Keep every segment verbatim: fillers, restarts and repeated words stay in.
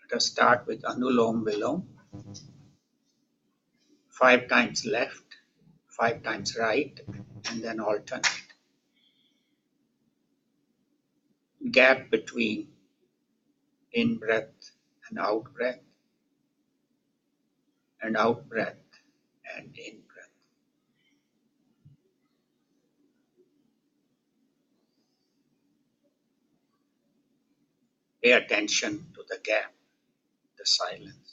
Let us start with Anulom Vilom. Five times left, five times right, and then alternate. Gap between in breath and out breath, and out breath and in breath. Pay attention to the gap, the silence.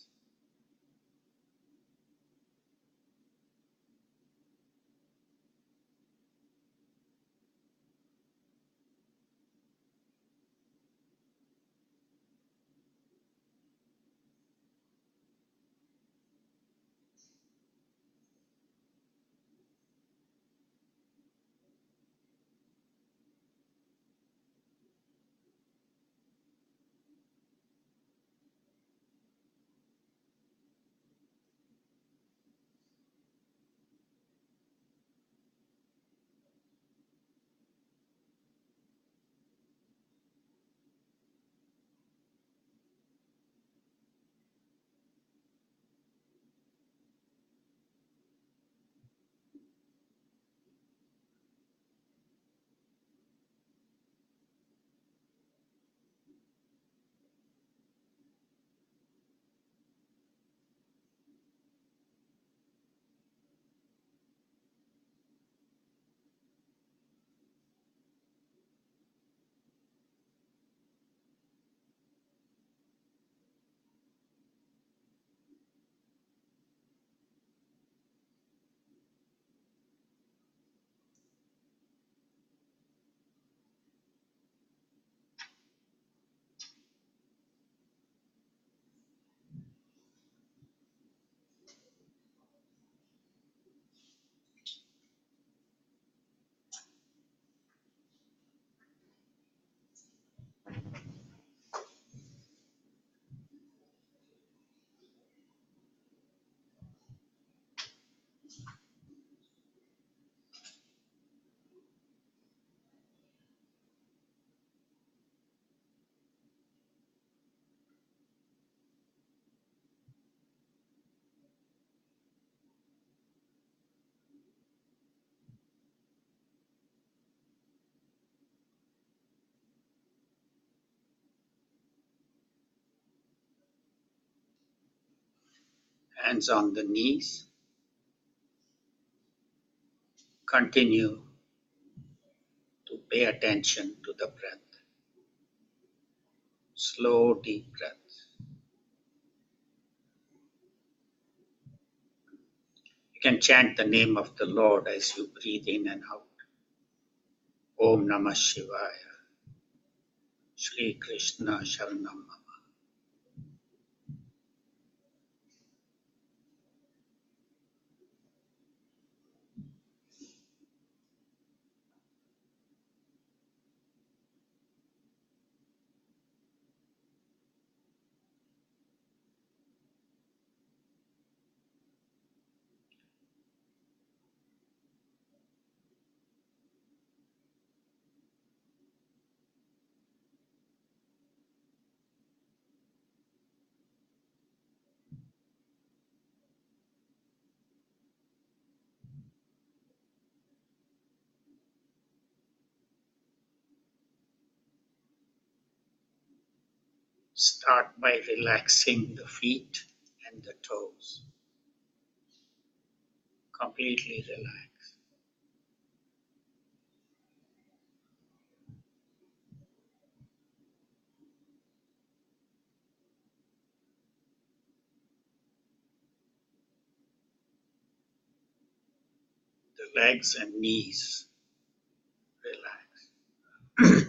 Hands on the knees. Continue to pay attention to the breath. Slow, deep breaths. You can chant the name of the Lord as you breathe in and out. Om Namah Shivaya. Shri Krishna Sharanam. Start by relaxing the feet and the toes. Completely relax. The legs and knees, relax.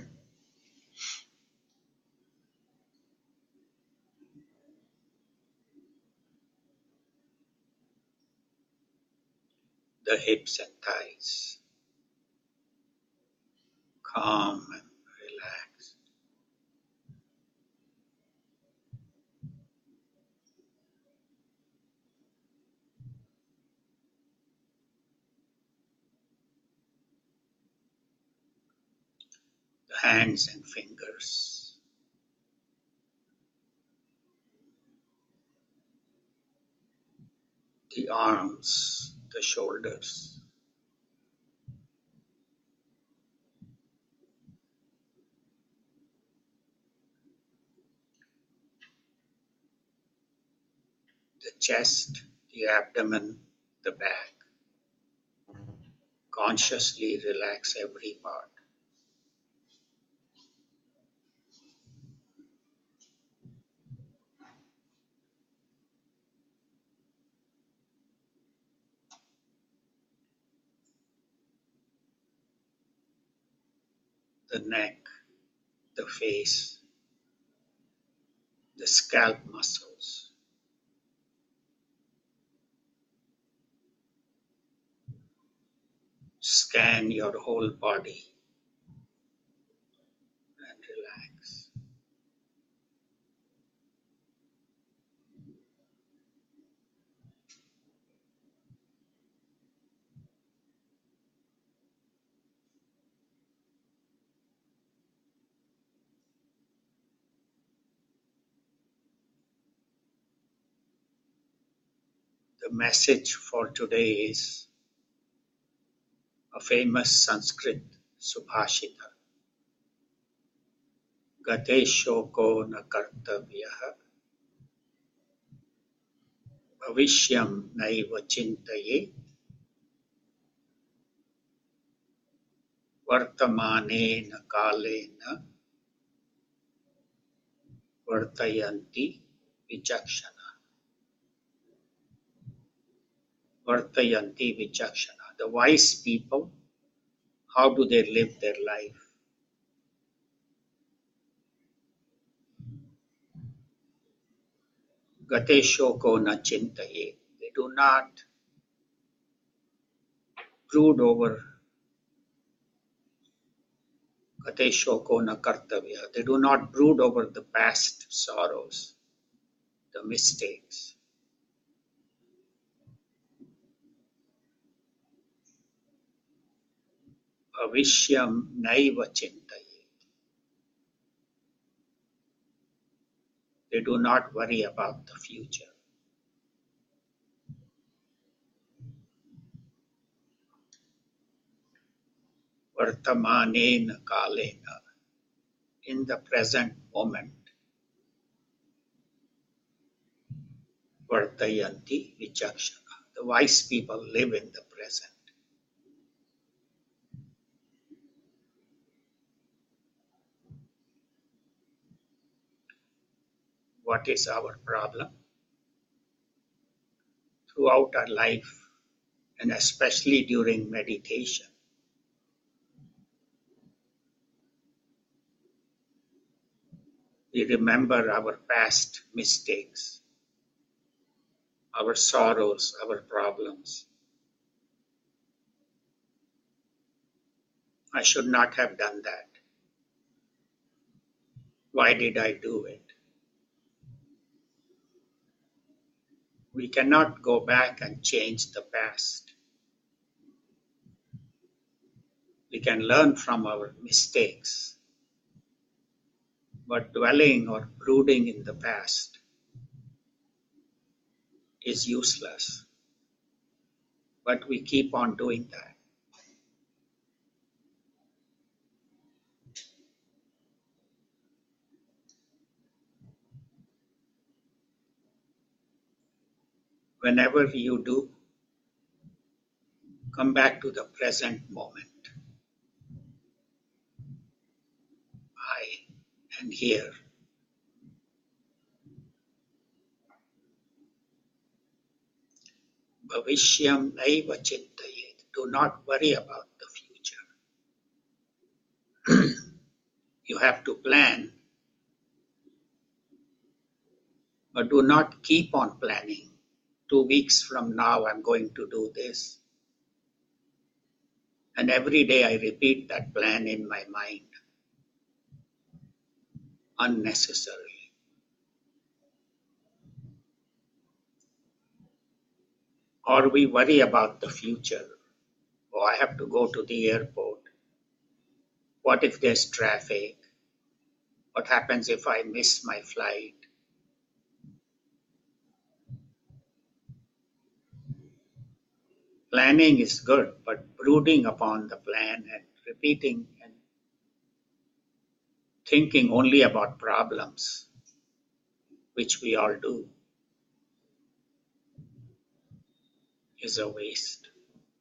The hips and thighs, calm and relaxed. The hands and fingers, the arms, the shoulders, the chest, the abdomen, the back. Consciously relax every part. The neck, the face, the scalp muscles. Scan your whole body and relax. The message for today is a famous Sanskrit Subhashita. Gate shoko na kartavyaha bhavishyam naiva chintaye vartamane na kale na vartayanti vichakshana. Vartayanti vichakshana. The wise people, how do they live their life? Gate shoko na chintaye. They do not brood over Gate shoko na kartavya. They do not brood over the past sorrows, the mistakes. Bhavishyam naiva chintaye. They do not worry about the future. Vartamanena kalena. In the present moment. Vartayanti vichakshana. The wise people live in the present. What is our problem? Throughout our life, and especially during meditation, we remember our past mistakes, our sorrows, our problems. I should not have done that. Why did I do it? We cannot go back and change the past. We can learn from our mistakes, but dwelling or brooding in the past is useless. But we keep on doing that. Whenever you do, come back to the present moment. I am here. Bhavishyam naiva chintayet. Do not worry about the future. You have to plan, but do not keep on planning. Two weeks from now, I'm going to do this. And every day I repeat that plan in my mind unnecessarily. Or we worry about the future. Oh, I have to go to the airport. What if there's traffic? What happens if I miss my flight? Planning is good, but brooding upon the plan and repeating and thinking only about problems, which we all do, is a waste.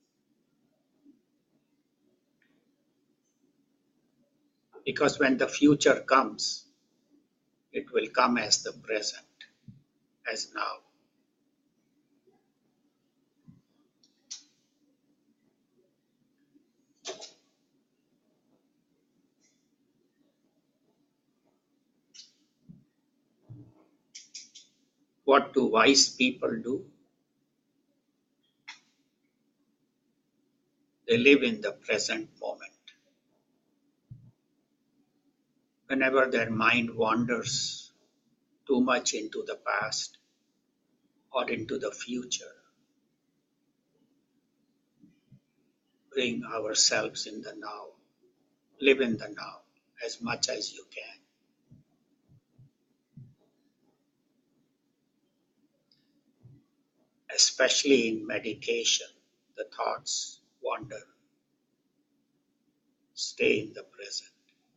Because when the future comes, it will come as the present, as now. What do wise people do? They live in the present moment. Whenever their mind wanders too much into the past or into the future, bring ourselves in the now. Live in the now as much as you can. Especially in meditation, the thoughts wander. Stay in the present.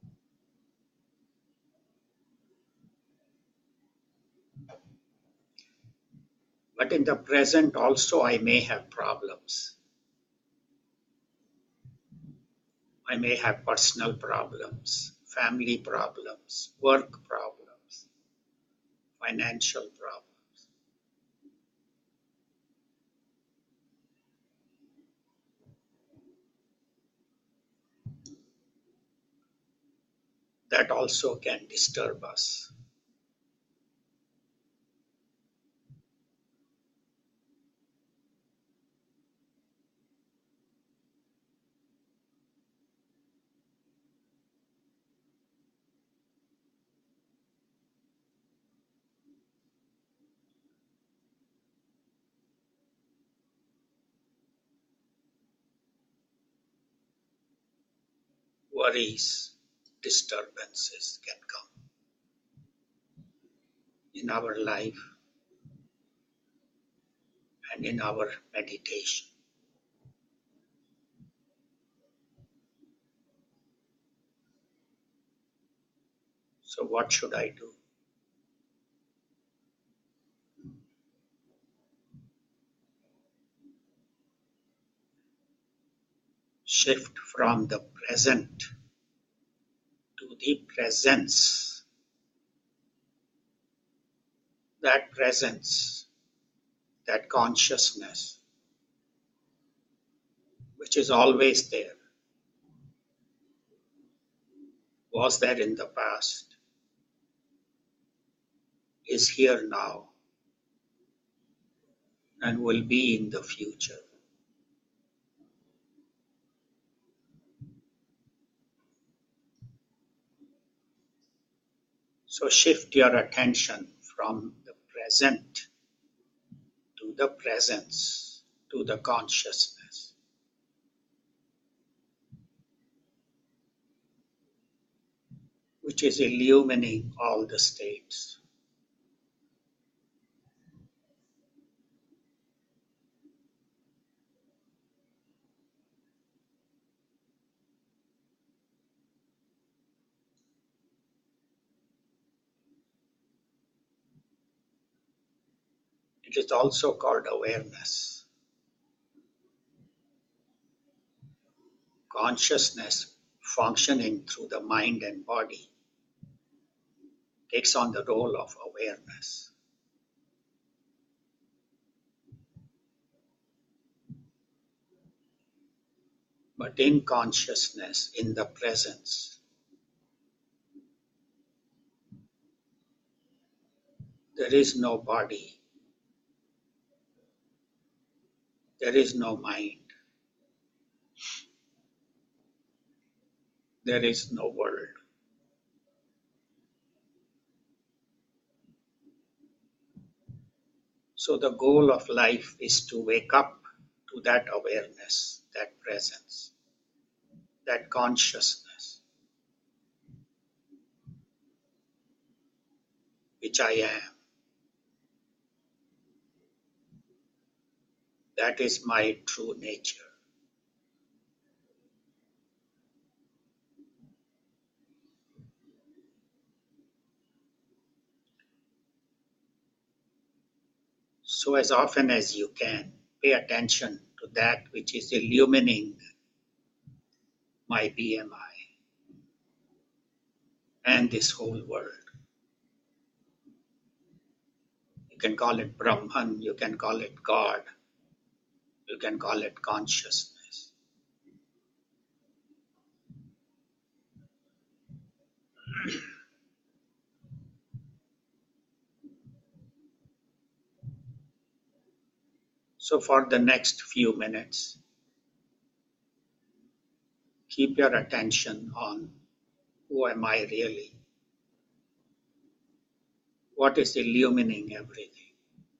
But in the present also I may have problems. I may have personal problems, family problems, work problems, financial problems. That also can disturb us. Worries, disturbances can come in our life and in our meditation. So what should I do? Shift from the present to the presence. That presence, that consciousness, which is always there, was there in the past, is here now, and will be in the future. So shift your attention from the present to the presence, to the consciousness. Which is illumining all the states. It is also called awareness. Consciousness functioning through the mind and body takes on the role of awareness. But in consciousness, in the presence, there is no body, there is no mind, there is no world. So the goal of life is to wake up to that awareness, that presence, that consciousness, which I am. That is my true nature. So, as often as you can, pay attention to that which is illumining my B M I and this whole world. You can call it Brahman, you can call it God, you can call it consciousness. So, for the next few minutes, keep your attention on who am I really? What is illumining everything?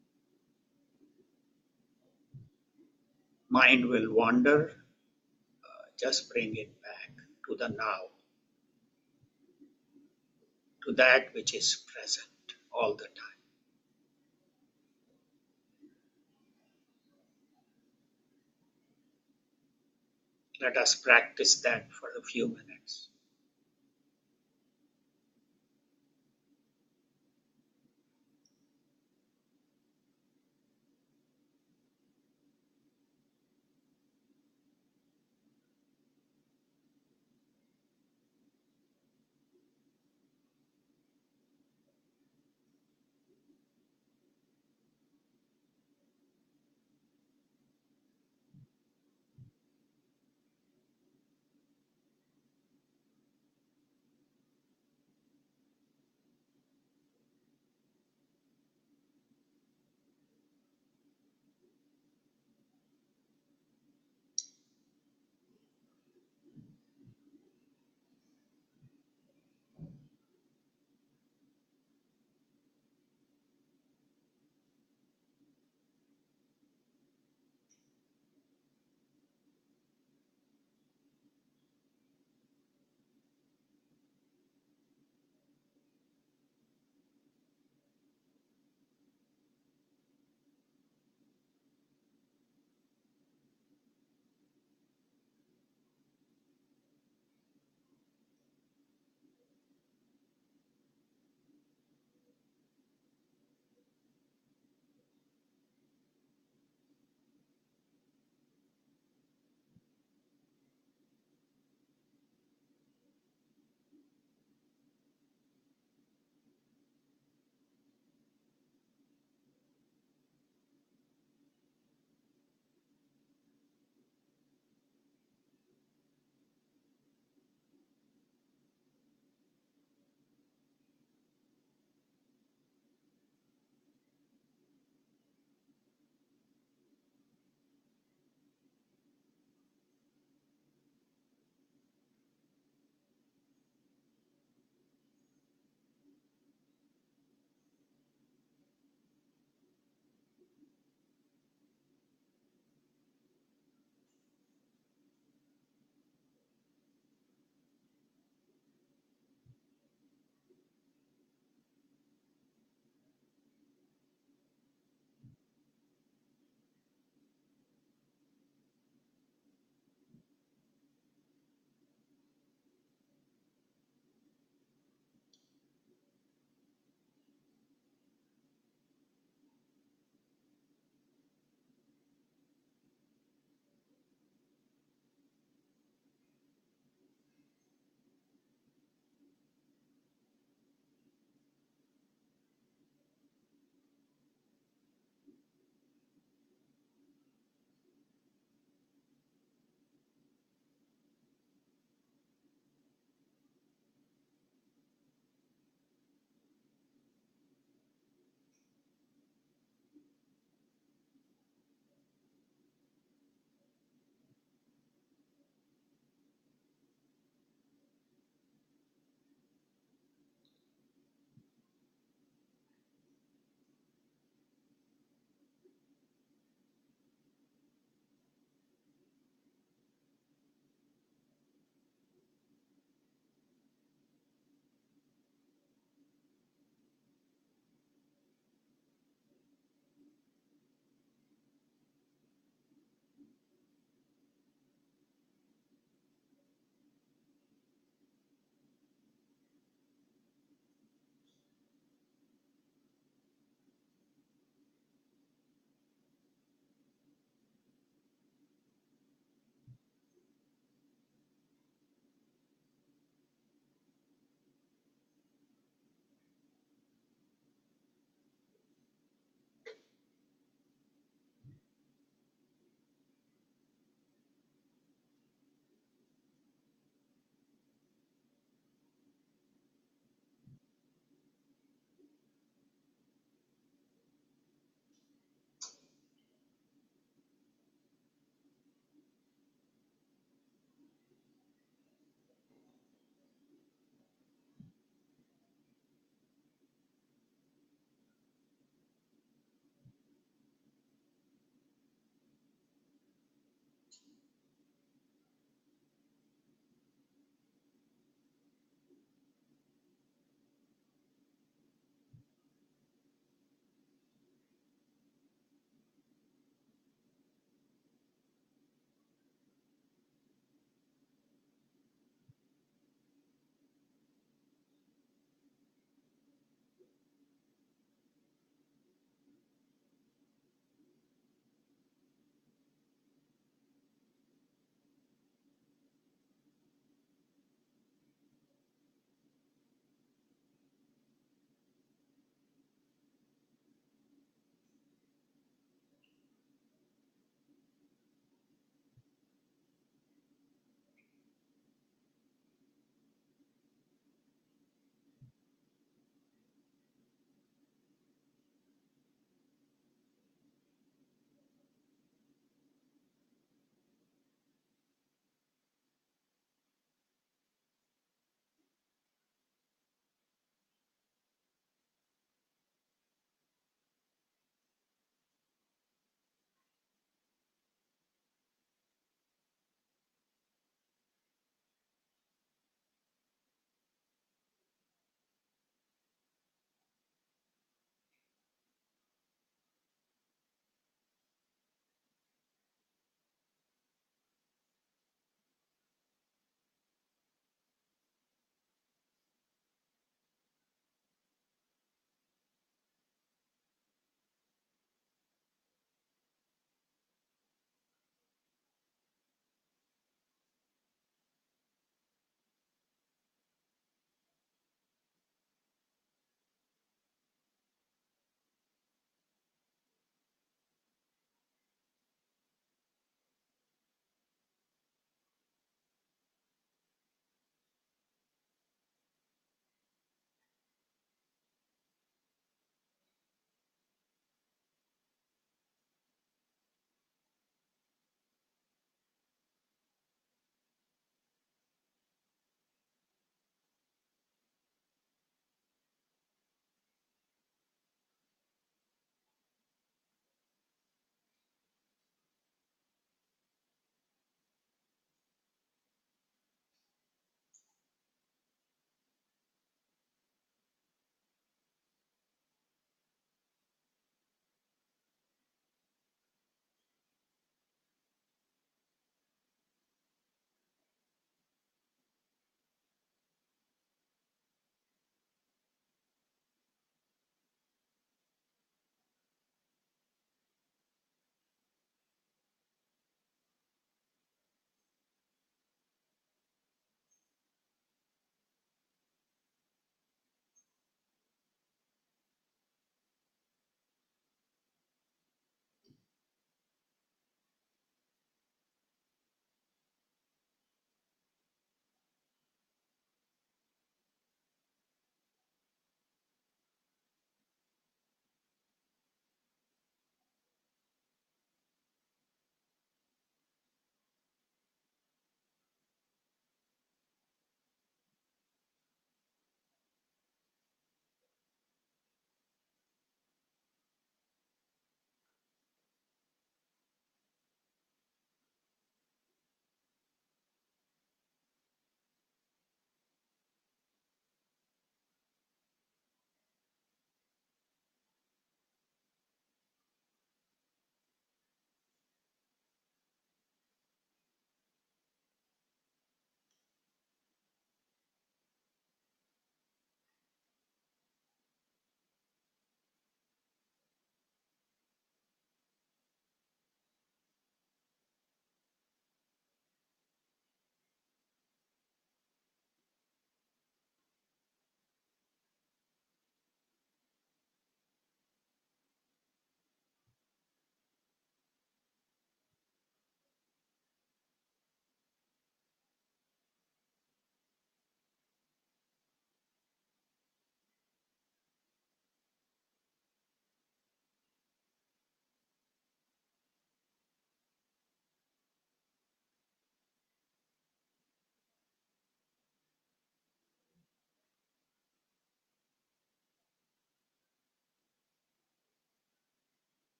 Mind will wander, uh, just bring it back to the now, to that which is present all the time. Let us practice that for a few minutes.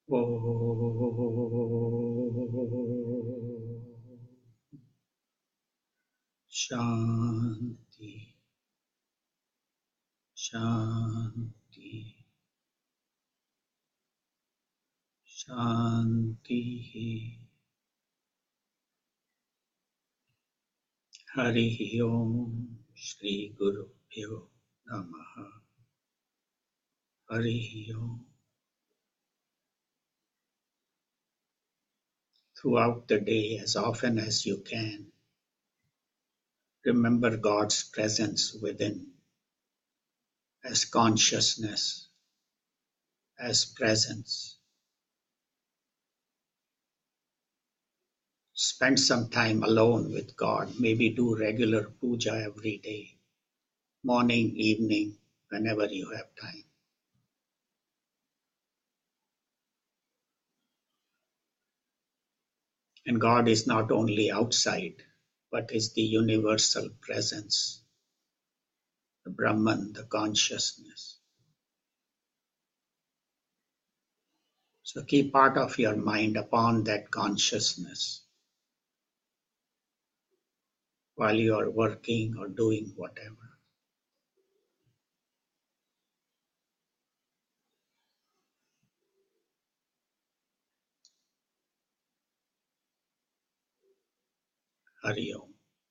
Om Shanti, Shanti, Shanti. Hari Om Shri Guru Pyo Namaha. Hari Om. Throughout the day, as often as you can, remember God's presence within as consciousness, as presence. Spend some time alone with God. Maybe do regular puja every day, morning, evening, whenever you have time. And God is not only outside, but is the universal presence, the Brahman, the consciousness. So keep part of your mind upon that consciousness while you are working or doing whatever. Hari Om.